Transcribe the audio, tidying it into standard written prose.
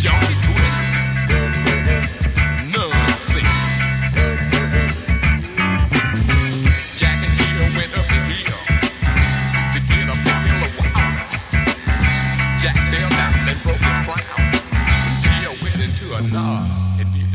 junkie tricks, nonsense. Jack and Jill went up the hill to get a bottle of wine. Jack fell down and broke his crown. Jill went into a knob and